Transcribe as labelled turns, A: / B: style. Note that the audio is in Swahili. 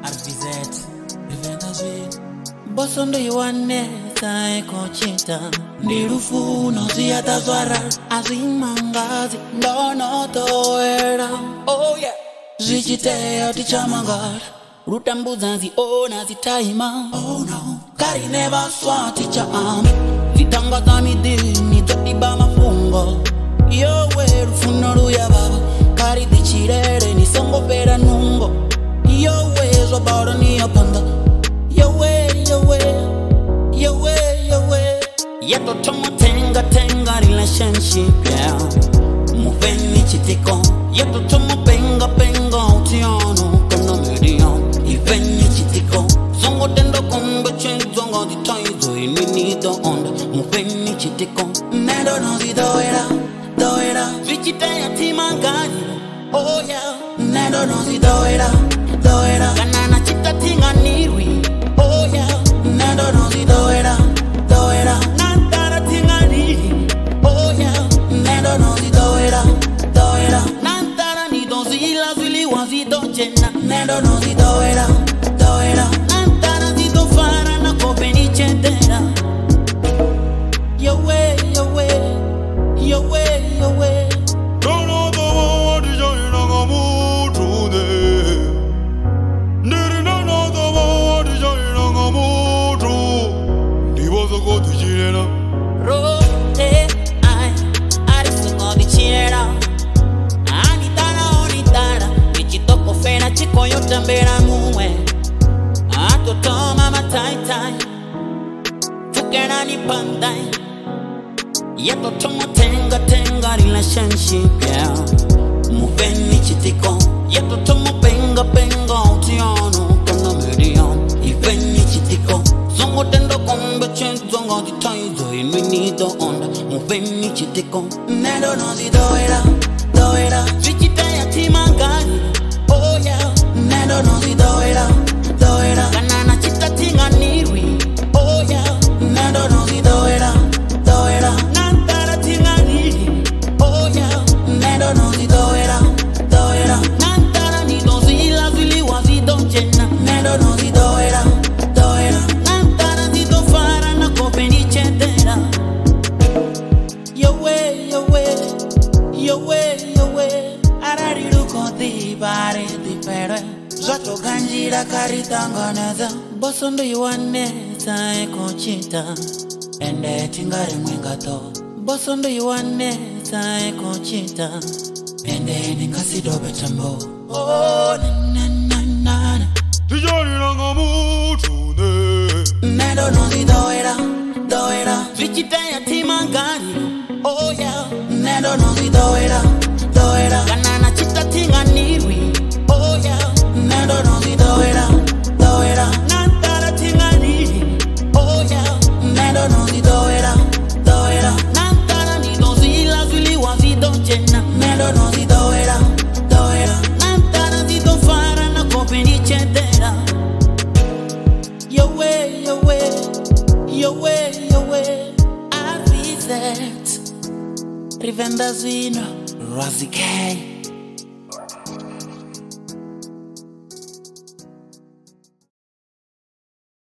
A: RVZ, rivenda Bosondo yuane saeko chita Nirufuna ziyata zwara Azimangazi ndono toera. Oh yeah. Zichitea tichamangara Rutambuza ziona zitaima. Oh no. Kari never swati chaam Zitanga za midini zotiba mafungo. Yowe rufunoru ya baba Kari dichirere ni songo pera nungo. Yowe zobaro ni yapanda. Yowe Yeto tomo tenga relationship yeah. Muveni chitiko Yeto tomo penga utiano Kano medium Iveni chitiko Zongo tendo kombe chen zongo di taizo Inini do onda Muveni chitiko Nendo no di doera Vichite ya timangani. Oh yeah. Nendo no di doera Kanana chita tinga nirwi. Oh yeah. Nendo no di doera Nantara tinga nirwi. Oh yeah. Nendo no di doera Nantara ni do zila zili wazido jena. Nendo no di doera Nantara di do fara na kopeni chetera. Yo way
B: Don't know the
A: Rote arisungo di chiera. Onitara Vichitoko fena chiko yotambera muwe. Atotoma mataitai Tukena ni pandai. Yeto tomo tenga relationship yeah. Muveni chitiko Yeto tomo penga utiano Kano medium Iveni chitiko Zongo tendo kombe chen zongo di taizo Inwini do onda Muveni chitiko Nendo no di doera Vichita ya timangani. Oh yeah. Nendo no di doera Kanana chita tinga nirwi. Oh yeah. Nendo no di doera Nantara tinga nirwi. Oh yeah. Nendo no di doera Nantara ni do zila zili wazido jena. Nendo no di doera Nantara di do fara na kopeni chetera. Yo way Arariru konti bare di pere Zato ganjira karitanganeza. Bosondo yuane saeko chita Ende tingare mwengato. Bosondo yuane saeko chita Ende nikasido betambo. Oh na Nendo no di doera Vichita ya timangani. Oh yeah. Nendo no di doera Kanana chita tinga nirwi. Oh yeah. Nendo no di doera Nantara tinga nirwi. Oh yeah. Nendo no di doera Nantara ni do zila zili wazido jena. Nendo no di doera Nantara di do fara na kopeni chetera. Yo way RVZ, rivenda zino Razzy K.